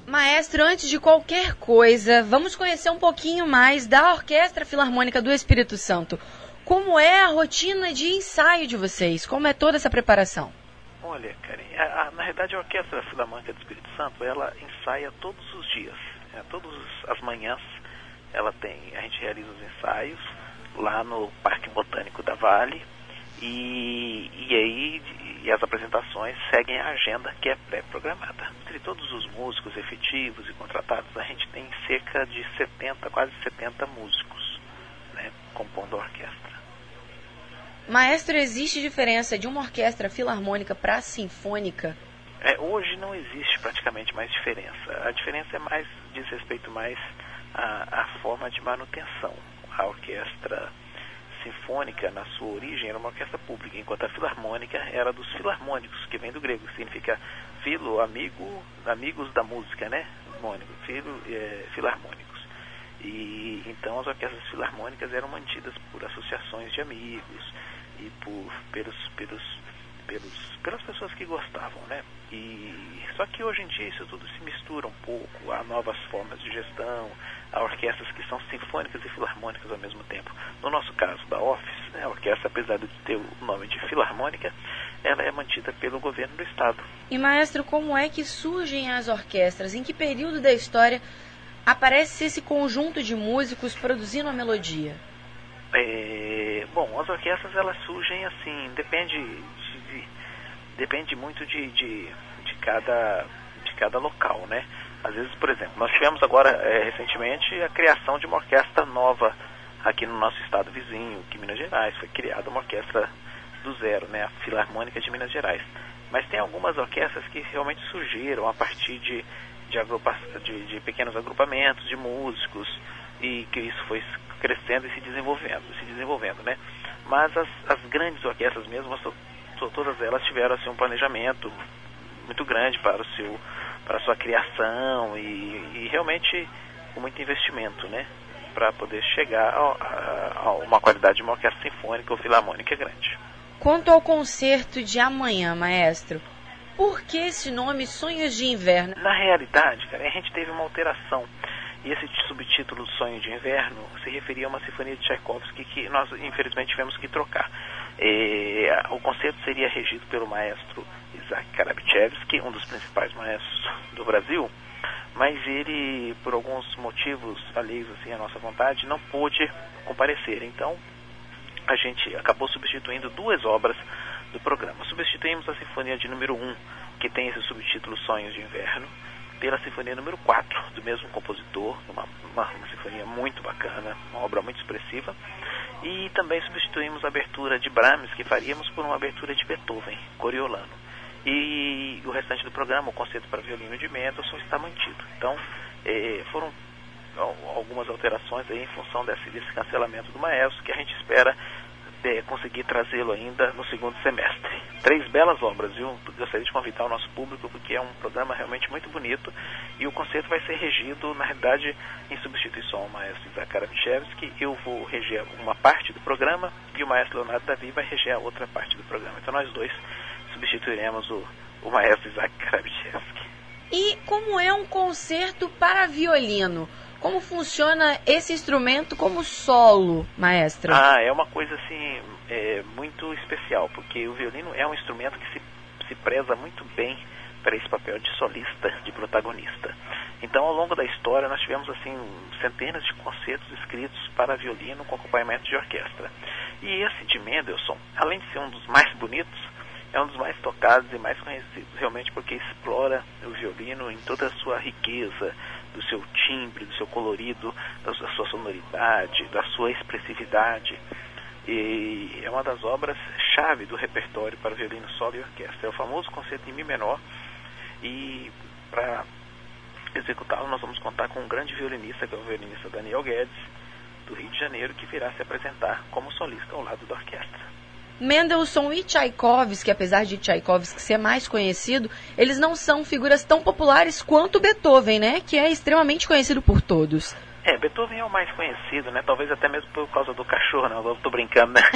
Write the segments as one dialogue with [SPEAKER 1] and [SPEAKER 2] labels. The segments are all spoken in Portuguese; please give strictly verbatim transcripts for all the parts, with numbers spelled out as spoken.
[SPEAKER 1] Maestro, antes de qualquer coisa, vamos conhecer um pouquinho mais da Orquestra Filarmônica do Espírito Santo. Como é a rotina de ensaio de vocês? Como é toda essa preparação?
[SPEAKER 2] Olha, Karen, a, a, na verdade a Orquestra Filarmônica do Espírito Santo, ela ensaia todos os dias, né? Todas as manhãs ela tem, a gente realiza os ensaios lá no Parque Botânico da Vale e, e aí e as apresentações seguem a agenda que é pré-programada. Entre todos os músicos efetivos e contratados, a gente tem cerca de setenta, quase setenta músicos, né, compondo a orquestra.
[SPEAKER 1] Maestro, existe diferença de uma orquestra filarmônica para a sinfônica?
[SPEAKER 2] É, hoje não existe praticamente mais diferença. A diferença é mais, diz respeito mais à, à forma de manutenção. A orquestra sinfônica, na sua origem, era uma orquestra pública, enquanto a filarmônica era dos filarmônicos, que vem do grego, que significa filo, amigo, amigos da música, né? Mônico, filo, é, filarmônicos. E então as orquestras filarmônicas eram mantidas por associações de amigos e por pelos pelos pelos pelas pessoas que gostavam, né? E só que hoje em dia isso tudo se mistura um pouco, há novas formas de gestão, há orquestras que são sinfônicas e filarmônicas ao mesmo tempo. No nosso caso da Office, né, a orquestra, apesar de ter o nome de filarmônica, ela é mantida pelo governo do estado.
[SPEAKER 1] E maestro, como é que surgem as orquestras? Em que período da história aparece esse conjunto de músicos produzindo a melodia?
[SPEAKER 2] É, bom, as orquestras elas surgem assim, depende de, de, depende muito de, de, de, cada, de cada local, né? Às vezes, por exemplo, nós tivemos agora é, recentemente a criação de uma orquestra nova aqui no nosso estado vizinho, que Minas Gerais, foi criada uma orquestra do zero, né? A Filarmônica de Minas Gerais. Mas tem algumas orquestras que realmente surgiram a partir de, de, agrupa, de, de pequenos agrupamentos de músicos e que isso foi crescendo e se desenvolvendo, se desenvolvendo, né? Mas as, as grandes orquestras mesmo, todas elas tiveram assim, um planejamento muito grande para o seu, para a sua criação e, e realmente com muito investimento, né? Para poder chegar a, a, a uma qualidade de uma orquestra sinfônica ou filarmônica grande.
[SPEAKER 1] Quanto ao concerto de amanhã, maestro, por que esse nome Sonhos de Inverno?
[SPEAKER 2] Na realidade, cara, a gente teve uma alteração. E esse subtítulo Sonho de Inverno se referia a uma sinfonia de Tchaikovsky que nós, infelizmente, tivemos que trocar. E, o concerto seria regido pelo maestro Isaac Karabchevsky, um dos principais maestros do Brasil, mas ele, por alguns motivos alheios assim, à nossa vontade, não pôde comparecer. Então, a gente acabou substituindo duas obras do programa. Substituímos a Sinfonia de número um, que tem esse subtítulo Sonhos de Inverno, pela Sinfonia número quatro, do mesmo compositor, uma, uma, uma sinfonia muito bacana, uma obra muito expressiva. E também substituímos a abertura de Brahms, que faríamos, por uma abertura de Beethoven, Coriolano. E o restante do programa, o concerto para violino de Mendelssohn, está mantido. Então, eh, foram algumas alterações aí em função desse, desse cancelamento do maestro, que a gente espera é, conseguir trazê-lo ainda no segundo semestre. Três belas obras, viu? Gostaria de convidar o nosso público, porque é um programa realmente muito bonito, e o concerto vai ser regido, na realidade, em substituição ao maestro Isaac Karabchevsky. Eu vou reger uma parte do programa, e o maestro Leonardo Davi vai reger a outra parte do programa. Então nós dois substituiremos o, o maestro Isaac Karabchevsky.
[SPEAKER 1] E como é um concerto para violino? Como funciona esse instrumento como solo, maestro?
[SPEAKER 2] Ah, é uma coisa assim, é, muito especial, porque o violino é um instrumento que se, se preza muito bem para esse papel de solista, de protagonista. Então, ao longo da história, nós tivemos assim centenas de concertos escritos para violino com acompanhamento de orquestra. E esse de Mendelssohn, além de ser um dos mais bonitos, é um dos mais tocados e mais conhecidos, realmente porque explora o violino em toda a sua riqueza, do seu timbre, do seu colorido, da sua sonoridade, da sua expressividade. E é uma das obras-chave do repertório para violino solo e orquestra. É o famoso concerto em Mi menor, e para executá-lo nós vamos contar com um grande violinista, que é o violinista Daniel Guedes, do Rio de Janeiro, que virá se apresentar como solista ao lado da orquestra.
[SPEAKER 1] Mendelssohn e Tchaikovsky, apesar de Tchaikovsky ser mais conhecido, eles não são figuras tão populares quanto Beethoven, né? Que é extremamente conhecido por todos.
[SPEAKER 2] É, Beethoven é o mais conhecido, né? Talvez até mesmo por causa do cachorro, não, eu tô brincando, né?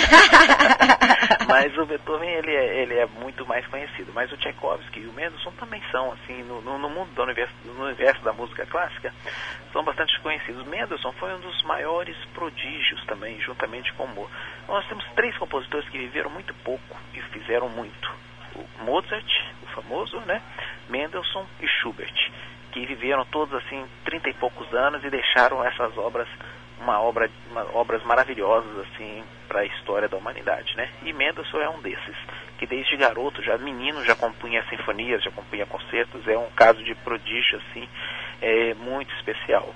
[SPEAKER 2] Mas o Beethoven, ele é, ele é muito mais conhecido. Mas o Tchaikovsky e o Mendelssohn também são, assim, no, no mundo do universo, no universo da música clássica, são bastante conhecidos. Mendelssohn foi um dos maiores prodígios também, juntamente com Mozart. Nós temos três compositores que viveram muito pouco e fizeram muito. O Mozart, o famoso, né? Mendelssohn e Schubert, que viveram todos assim trinta e poucos anos e deixaram essas obras, uma obra, uma, obras maravilhosas assim para a história da humanidade, né? E Mendelssohn é um desses, que desde garoto, já menino, já compunha sinfonias, já compunha concertos, é um caso de prodígio assim, é, muito especial.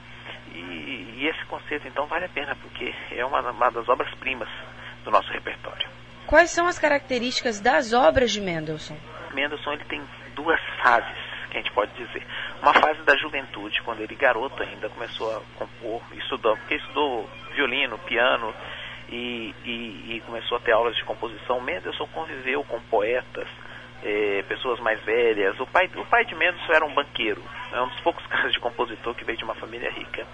[SPEAKER 2] E, e esse concerto então vale a pena, porque é uma, uma das obras-primas do nosso repertório.
[SPEAKER 1] Quais são as características das obras de Mendelssohn?
[SPEAKER 2] Mendelssohn, ele tem duas fases, que a gente pode dizer. Uma fase da juventude, quando ele garoto ainda começou a compor, estudou, porque estudou violino, piano e, e, e começou a ter aulas de composição. Mendelssohn conviveu com poetas, eh, pessoas mais velhas. O pai, o pai de Mendelssohn era um banqueiro, é um dos poucos casos de compositor que veio de uma família rica.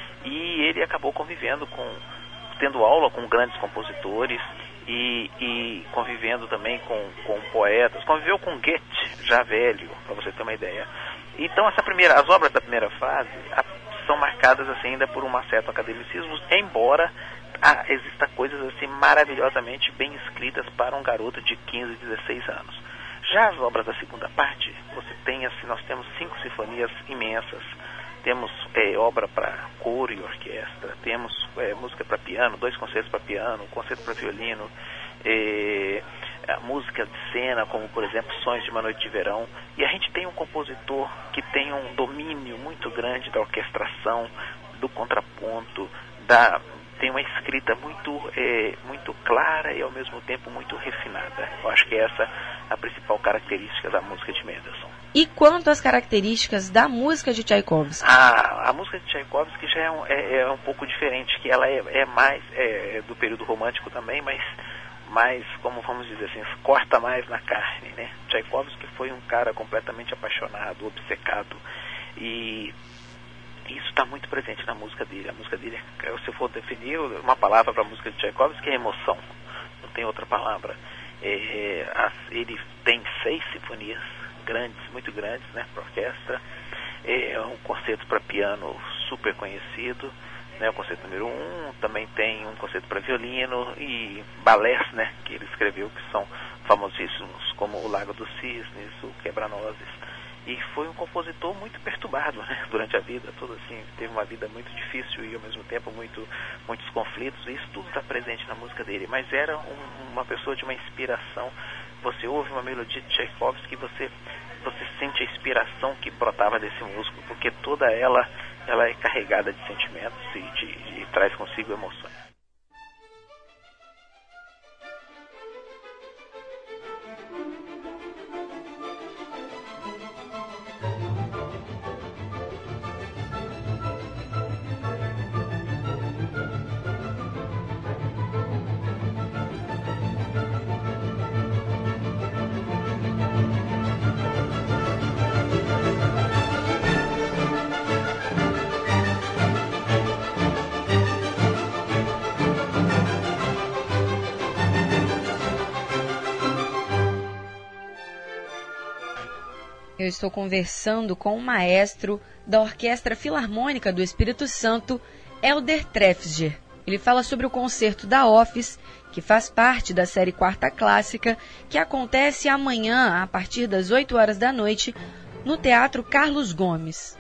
[SPEAKER 2] E ele acabou convivendo com, tendo aula com grandes compositores e, e convivendo também com, com poetas. Conviveu com Goethe, já velho, para você ter uma ideia. Então, essa primeira, as obras da primeira fase a, são marcadas assim, ainda por um certo academicismo, embora a, exista coisas assim maravilhosamente bem escritas para um garoto de quinze, dezesseis anos. Já as obras da segunda parte, você tem assim, nós temos cinco sinfonias imensas. Temos é, obra para coro e orquestra, temos é, música para piano, dois concertos para piano, um concerto para violino, é, a música de cena, como por exemplo Sonhos de uma Noite de Verão. E a gente tem um compositor que tem um domínio muito grande da orquestração, do contraponto, da, tem uma escrita muito, é, muito clara e ao mesmo tempo muito refinada. Eu acho que essa é a principal característica da música de Mendelssohn.
[SPEAKER 1] E quanto às características da música de Tchaikovsky?
[SPEAKER 2] Ah, a música de Tchaikovsky já é um, é, é um pouco diferente, que ela é, é mais é, é do período romântico também, mas mais, como vamos dizer assim, corta mais na carne, né? Tchaikovsky foi um cara completamente apaixonado, obcecado, e isso está muito presente na música dele. A música dele, se eu for definir uma palavra para a música de Tchaikovsky, é emoção, não tem outra palavra. É, as, ele tem seis sinfonias grandes, muito grandes, né, para orquestra. É um concerto para piano super conhecido, né, o concerto número um. Também tem um concerto para violino e balés, né, que ele escreveu, que são famosíssimos, como o Lago dos Cisnes, o Quebra-Nozes. E foi um compositor muito perturbado, né, durante a vida toda, assim, teve uma vida muito difícil e ao mesmo tempo muito, muitos conflitos, e isso tudo está presente na música dele. Mas era um, uma pessoa de uma inspiração. Você ouve uma melodia de Tchaikovsky e você, você sente a inspiração que brotava desse músico, porque toda ela, ela é carregada de sentimentos e, de, de, e traz consigo emoções.
[SPEAKER 1] Eu estou conversando com o maestro da Orquestra Filarmônica do Espírito Santo, Helder Trefsger. Ele fala sobre o concerto da Office, que faz parte da série Quarta Clássica, que acontece amanhã, a partir das oito horas da noite, no Teatro Carlos Gomes.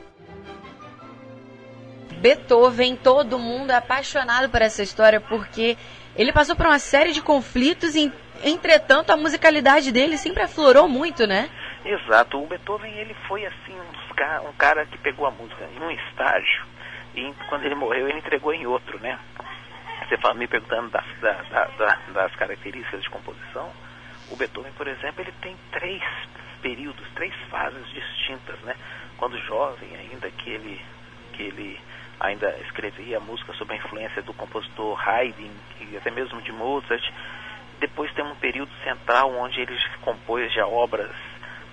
[SPEAKER 1] Beethoven, todo mundo é apaixonado por essa história, porque ele passou por uma série de conflitos e, entretanto, a musicalidade dele sempre aflorou muito, né?
[SPEAKER 2] Exato, o Beethoven, ele foi assim um, dos, um cara que pegou a música em um estágio e quando ele morreu ele entregou em outro, né? Você fala, me perguntando das, da, da, das características de composição, o Beethoven, por exemplo, ele tem três períodos, três fases distintas, né? Quando jovem ainda, que ele, que ele ainda escrevia música sob a influência do compositor Haydn e até mesmo de Mozart. Depois tem um período central onde ele compôs já obras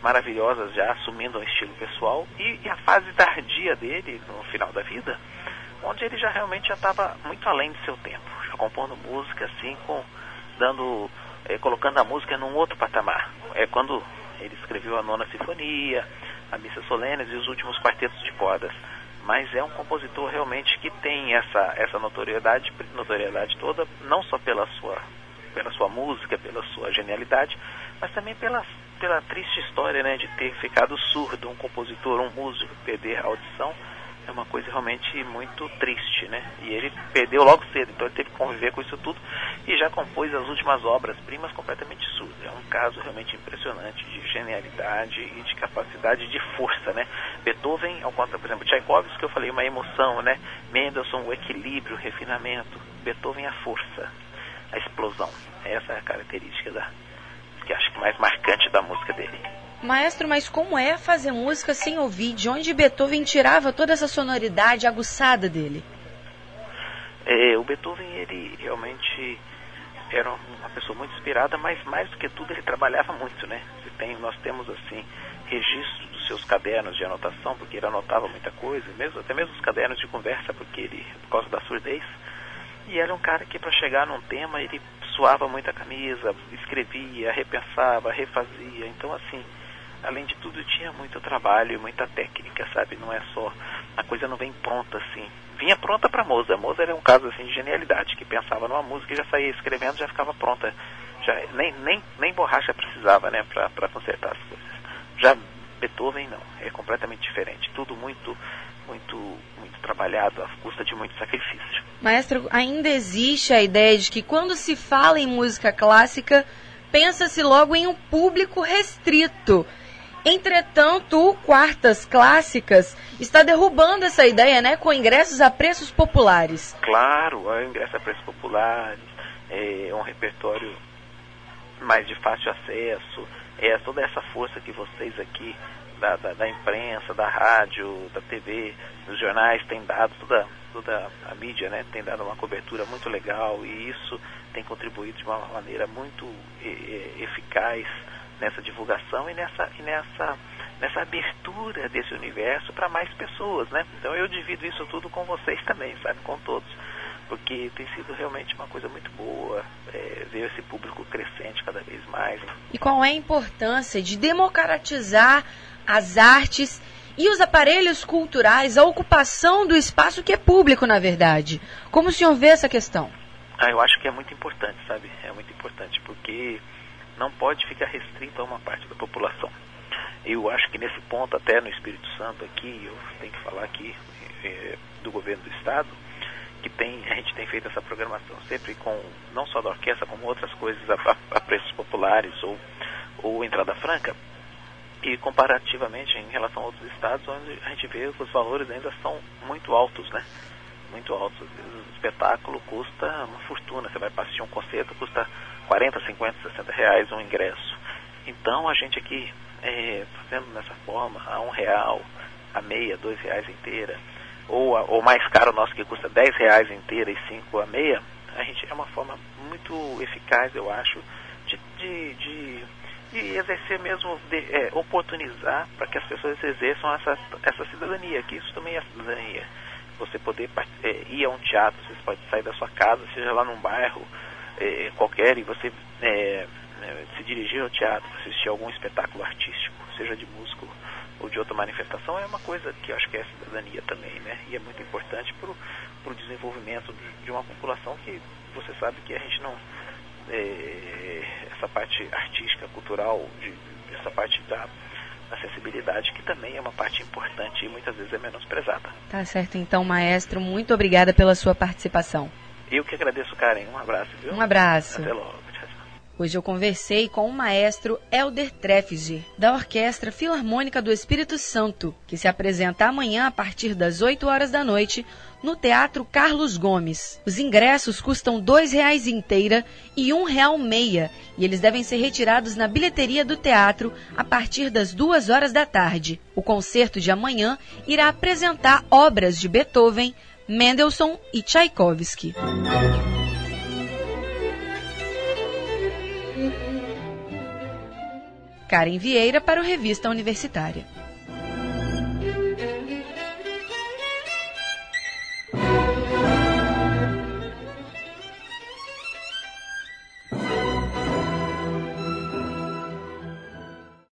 [SPEAKER 2] maravilhosas, já assumindo um estilo pessoal, e, e a fase tardia dele, no final da vida, onde ele já realmente já estava muito além de seu tempo, já compondo música assim, com, dando, é, colocando a música num outro patamar. É quando ele escreveu a Nona Sinfonia, a Missa Solenes e os últimos quartetos de cordas. Mas é um compositor realmente que tem essa, essa notoriedade, notoriedade toda, não só pela sua, pela sua música, pela sua genialidade, mas também pela, pela triste história, né, de ter ficado surdo, um compositor, um músico, perder a audição. É uma coisa realmente muito triste, né? E ele perdeu logo cedo, então ele teve que conviver com isso tudo e já compôs as últimas obras-primas completamente surdo. É um caso realmente impressionante de genialidade e de capacidade de força, né? Beethoven, ao contrário, por exemplo, Tchaikovsky, que eu falei, uma emoção, né? Mendelssohn, o equilíbrio, o refinamento. Beethoven, a força, a explosão. Essa é a característica da, que acho que mais marcante da música dele.
[SPEAKER 1] Maestro, mas como é fazer música sem ouvir? De onde Beethoven tirava toda essa sonoridade aguçada dele?
[SPEAKER 2] É, o Beethoven, ele realmente era uma pessoa muito inspirada, mas mais do que tudo ele trabalhava muito, né? Você tem, nós temos assim registros dos seus cadernos de anotação, porque ele anotava muita coisa, mesmo, até mesmo os cadernos de conversa, porque ele, por causa da surdez. E era um cara que, para chegar num tema, ele suava muito a camisa, escrevia, repensava, refazia. Então, assim, além de tudo, tinha muito trabalho e muita técnica, sabe? Não é só, a coisa não vem pronta, assim. Vinha pronta para Mozart. Mozart era um caso, assim, de genialidade, que pensava numa música e já saía escrevendo, já ficava pronta. Já, nem, nem, nem borracha precisava, né, para consertar as coisas. Já Beethoven, não. É completamente diferente. Tudo muito, muito, muito trabalhado, à custa de muito sacrifício.
[SPEAKER 1] Maestro, ainda existe a ideia de que quando se fala em música clássica, pensa-se logo em um público restrito. Entretanto, o Quartas Clássicas está derrubando essa ideia, né, com ingressos a preços populares.
[SPEAKER 2] Claro, o ingresso a preços populares, é um repertório mais de fácil acesso, é toda essa força que vocês aqui, da, da, da imprensa, da rádio, da T V, dos jornais, têm dado, toda, toda a mídia, né, tem dado uma cobertura muito legal, e isso tem contribuído de uma maneira muito e, eficaz nessa divulgação e nessa, e nessa, nessa abertura desse universo para mais pessoas, né? Então eu divido isso tudo com vocês também, sabe, com todos, porque tem sido realmente uma coisa muito boa, é, ver esse público crescente cada vez mais.
[SPEAKER 1] E qual é a importância de democratizar as artes e os aparelhos culturais, a ocupação do espaço que é público, na verdade? Como o senhor vê essa questão?
[SPEAKER 2] Ah, eu acho que é muito importante, sabe? É muito importante, porque não pode ficar restrito a uma parte da população. Eu acho que nesse ponto, até no Espírito Santo aqui, eu tenho que falar aqui é, do governo do Estado, que tem, a gente tem feito essa programação sempre com, não só da orquestra, como outras coisas a, a, a preços populares ou, ou entrada franca, e comparativamente em relação a outros estados, onde a gente vê que os valores ainda são muito altos, né? Muito altos. Às vezes o espetáculo custa uma fortuna. Você vai assistir um concerto, custa quarenta, cinquenta, sessenta reais um ingresso. Então a gente aqui, é, fazendo dessa forma, a um real, a meia, dois reais inteira, ou, a, ou mais caro nosso que custa dez reais inteira e cinco a meia, a gente é uma forma muito eficaz, eu acho, de, de, de, de exercer mesmo, de, é, oportunizar para que as pessoas exerçam essa, essa cidadania, que isso também é cidadania. Você poder é, ir a um teatro, você pode sair da sua casa, seja lá num bairro é, qualquer, e você é, é, se dirigir ao teatro, assistir a algum espetáculo artístico, seja de música ou de outra manifestação, é uma coisa que eu acho que é cidadania também, né? E é muito importante para o desenvolvimento de, de uma população que você sabe que a gente não... É, essa parte artística, cultural, de, essa parte da acessibilidade, que também é uma parte importante e muitas vezes é menosprezada.
[SPEAKER 1] Tá certo, então, maestro, muito obrigada pela sua participação.
[SPEAKER 2] Eu que agradeço, Karen. Um abraço, viu?
[SPEAKER 1] Um abraço.
[SPEAKER 2] Até logo.
[SPEAKER 1] Hoje eu conversei com o maestro Helder Treffiger, da Orquestra Filarmônica do Espírito Santo, que se apresenta amanhã a partir das oito horas da noite no Teatro Carlos Gomes. Os ingressos custam dois reais inteira e um real meia, e eles devem ser retirados na bilheteria do teatro a partir das duas horas da tarde. O concerto de amanhã irá apresentar obras de Beethoven, Mendelssohn e Tchaikovsky. Karen Vieira para o Revista Universitária.